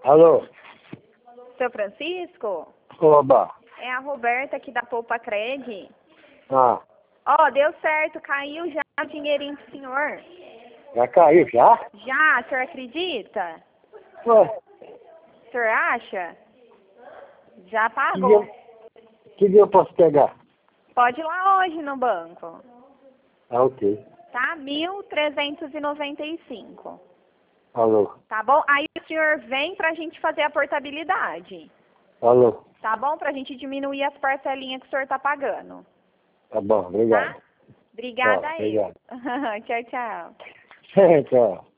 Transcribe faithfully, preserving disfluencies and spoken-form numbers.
Alô? Seu Francisco? Oba. É a Roberta aqui da Poupa Cred. Ah, Ó, deu certo, caiu já o dinheirinho pro senhor. já caiu já? Já, o senhor acredita? Ué, O senhor acha? Já que pagou. dia, que dia eu posso pegar? Pode ir lá hoje no banco. Ah, ok. Tá? mil trezentos e noventa e cinco. Alô? Tá bom? Aí o senhor vem pra gente fazer a portabilidade. Alô? Tá bom? Pra gente diminuir as parcelinhas que o senhor tá pagando. Tá bom, obrigado. Tá? Obrigada Tá, a eu. obrigado. Tchau, tchau. Tchau.